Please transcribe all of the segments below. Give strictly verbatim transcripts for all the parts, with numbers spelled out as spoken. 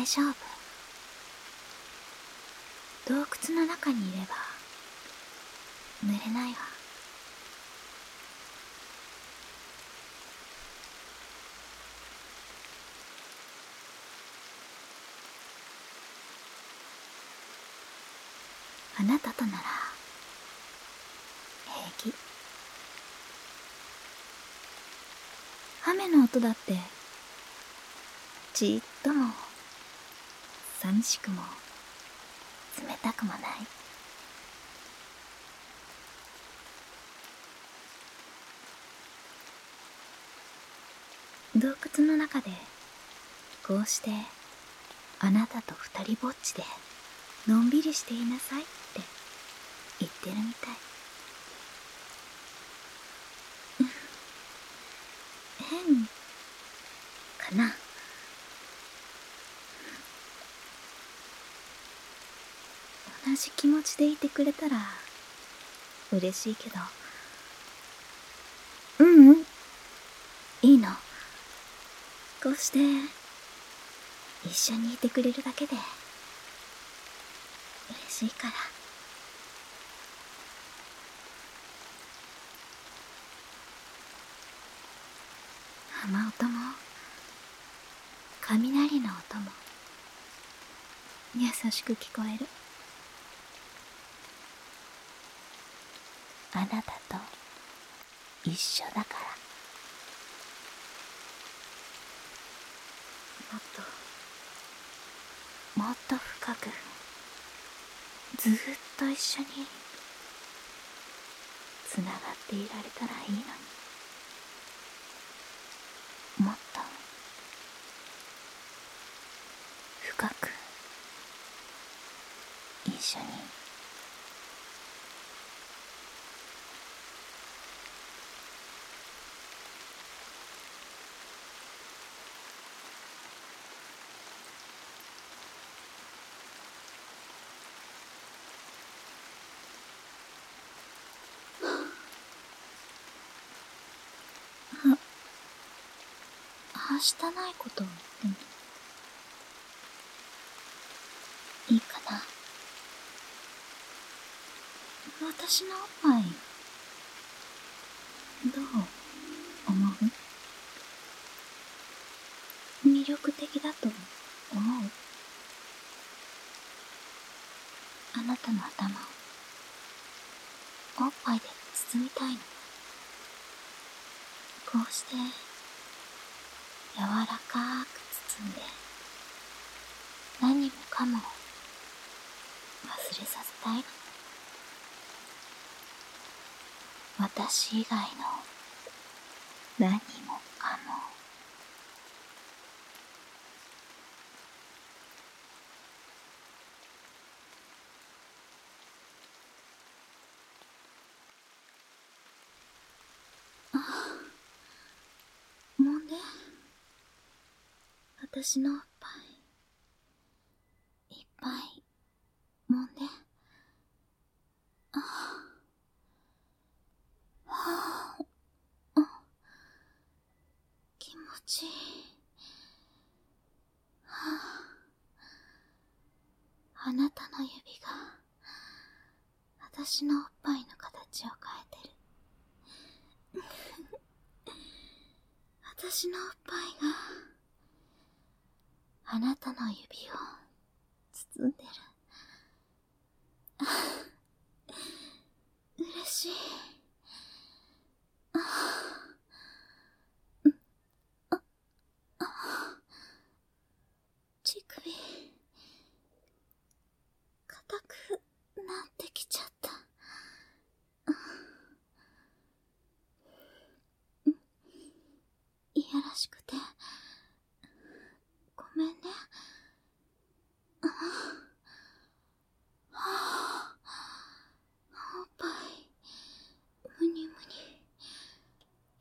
丈夫。洞窟の中にいれば濡れないわ。あなたとなら平気。雨の音だってちっとも寂しくも冷たくもない。洞窟の中でこうしてあなたと二人ぼっちでのんびりしていなさいって言ってるみたい。変かな。同じ気持ちでいてくれたら嬉しいけど。うんうん、いいの。こうして一緒にいてくれるだけで嬉しいから。雨音も雷の音も優しく聞こえる。あなたと一緒だから。もっともっと深くずーっと一緒につながっていられたらいいのに。もっと深く一緒に。あ、はしたないことでもいいかな。私のおっぱいどう思う？魅力的だと思う？あなたの頭をおっぱいで包みたいの。こうして柔らかく包んで何もかも忘れさせたいの。私以外の何もかも。もんで、私のおっぱいいっぱいもんで。あはあ、気持ちいい。はあ、あなたの指が私のおっぱいの形を変えてる。私のおっぱいがあなたの指を包んでる。嬉しい。ああ、あ、乳首硬くなってきちゃった。いやらしくてごめんね。あはあ、おっぱいむにむに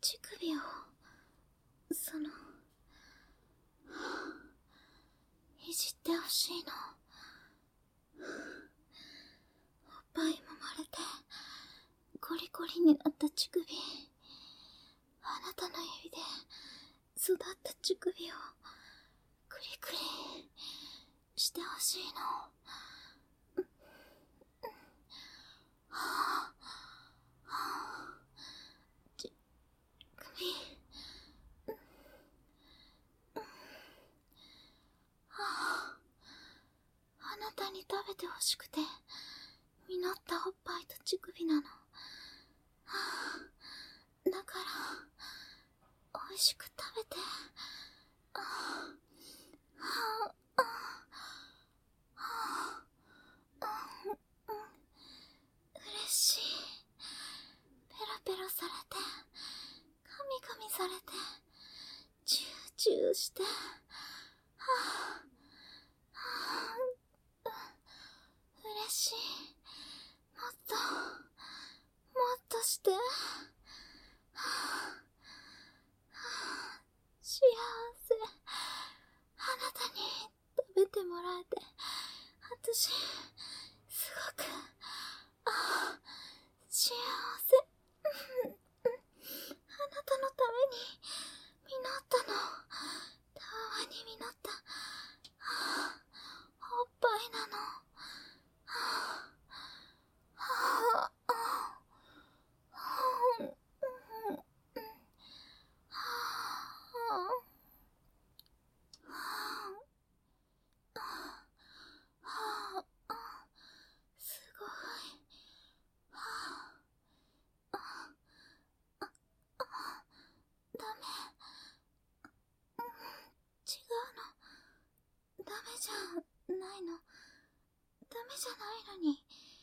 乳首を、その、いじってほしいの。おっぱい揉まれて、コリコリになった乳首、あなたの指で育った乳首をクリクリしてほしいの。はあ、はあ、乳首、はあ、あなたに食べてほしくて実ったおっぱいと乳首なの。はあ、だから美味しく食べて。ああ、はあ、はあ、はあ、嬉しい。ペロペロされて、カミカミされて、チューチューして、はあ、はあ、嬉しい。もっと、もっとして。はあ、幸せ。あなたに食べてもらえて、私、すごく、ああ、幸せ。あなたのために実ったの。たわに実った、ああ、おっぱいなの。はあ、はあ、はあ、はあ、はあ、すごい。はあ、あ、あ、ダメ。違うの。ダメじゃないの。ダメじゃないのに。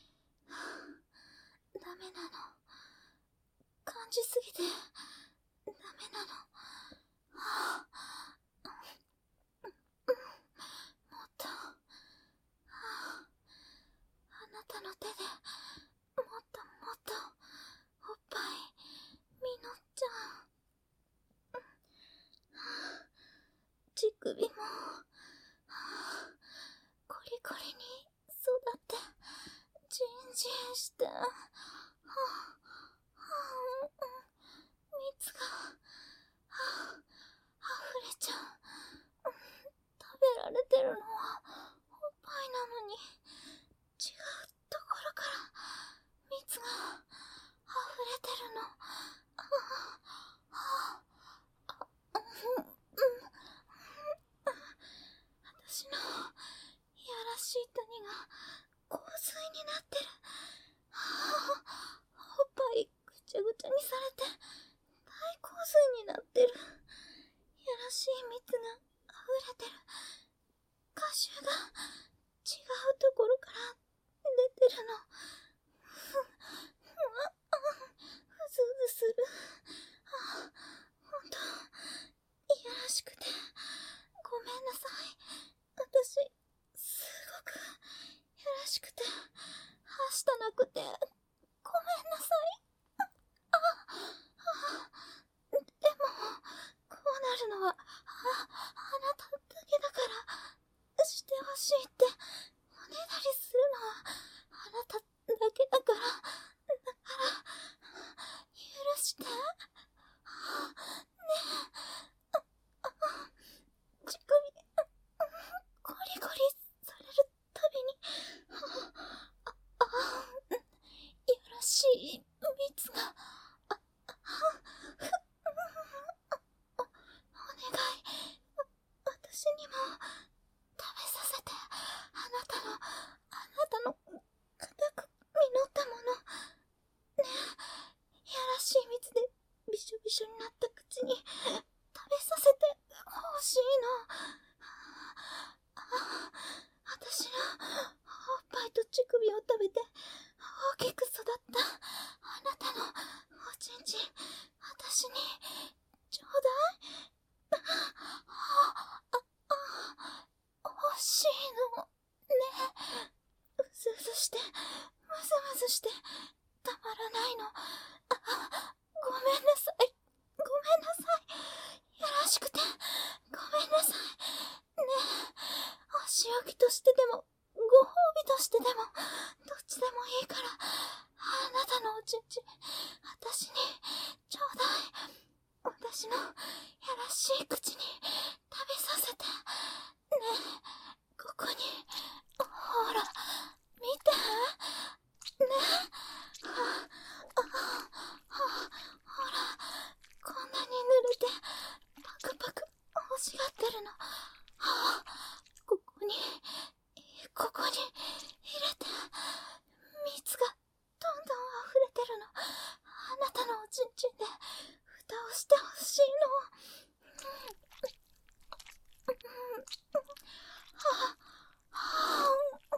ダメなの。感じすぎて、ダメなの。はあ、もっと、はあ、あなたの手で、もっともっと、おっぱい、実っちゃう。はあ、乳首も、はあ、コリコリに育って、ジンジンして、はあ、はあ、蜜が、はあ、溢れちゃう。食べられてるのはおっぱいなのに、違うところから蜜が溢れてるの。ああ、ああ、あ、うん、うん。私のいやらしい谷が香水になってる。はあ、おっぱいぐちゃぐちゃにされて大香水になってる。いやらしい蜜が溢れてる。歌手が違うところから出てるの。ふ、ふわ、あ、うずうずする。あ、ほんと、いやらしくて、ごめんなさい。私、すごく、いやらしくて、はしたなくて、ごめんなさい。あ、あ、でも、こうなるのは、あ、あなただけだから、してほしいって、おねだりするのは、あなただけだから、だから、許して。ねえ、あ、あ、乳首、コリコリされるたびに、あ、あ、あ、いやらしい蜜が、あ、あ、ふ、お、お願い、私にも、食べさせて。あなたの、あなたの、固く実ったもの。ねえ、いやらしい蜜でびしょびしょになった口に、食べさせてほしいの。あ、私の、おっぱいと乳首を食べて、大きく育った、あなたの、おちんちん、私に、ちょうだい。あ、あ、あ、欲しいの。ねえ。うずうずして、むずむずして、たまらないの。あ、ごめんなさい。 美としてでも、ご褒美としてでも、どっちでもいいから、あなたのおちんちん、私に、ちょうだい。私の、やらしい口に、食べさせて。ねえ、ここに、ほら、見て。ねえ、はあ、はあ、ほら、こんなに濡れて、パクパク欲しがってるの。はあ、ここに、ここに入れて、蜜がどんどん溢れてるの。あなたのおちんちんで蓋をしてほしいの。はあ、はあ、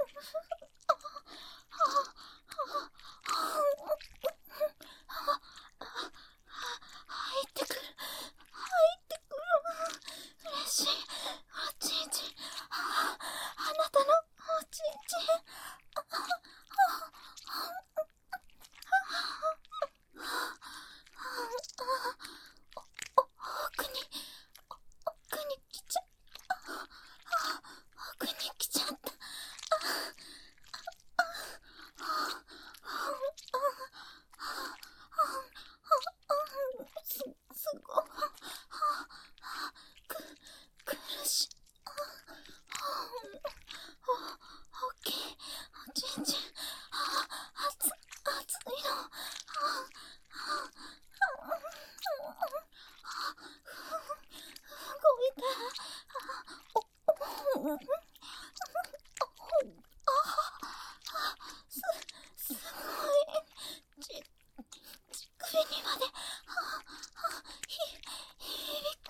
入ってくる、入ってくる。嬉しい、おちんちん。あなたのおちんちん。奥に、奥に来ちゃ、奥に来ちゃった。す、すごい。く、苦しい。お、大きいおちんちん。熱、熱いの。動いて。す、すごい。ち、乳首にまで、ひ、響く。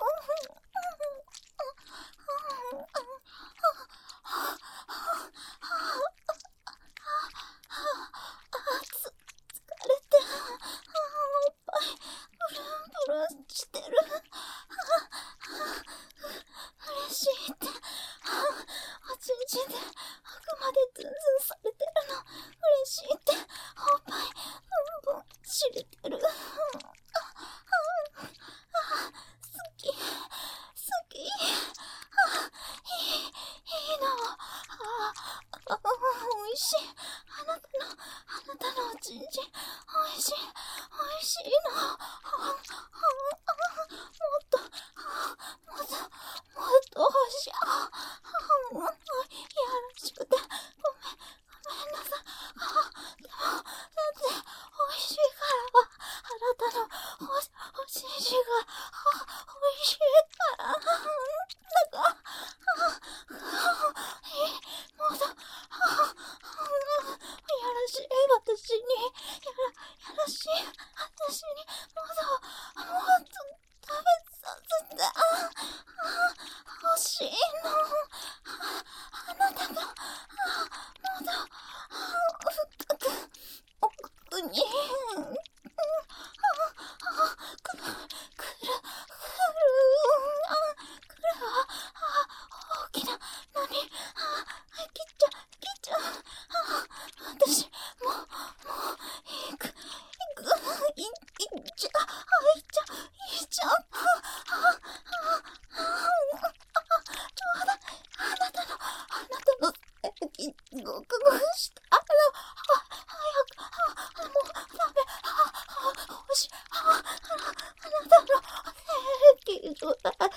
つ、疲れて、おっぱい、ブルンブルンしてる。嬉しいって、おちんちんで奥までズンズンされてるの。嬉しいって、おっぱい、ブンブン知れてる。好き、好き。いい、いいの。おいしい。あなたの、あなたのおちんちん、おいしい、おいしいの。もっと、もっと、もっと欲しい。やらしくて、ごめん、ごめんなさい。でも、だって、おいしいから、あなたのお、おちんちんが、おいしいから、なんか、もっと、やらしい私に、やら、やらしい私に、もっと、もっと食べさせて、欲しいの。あなたが、もっと、深く、奥に、く、くる、くる、くるわ。大きな波、切っちゃ、切っちゃう。私、もう、もう、いく、いく、い、いっちゃ、いっちゃ、いっちゃ。ちょうだい、あなたの、あなたの、え、ごくごくしたあの、早く、もう、ダメ、欲しい、あなたの、え、き、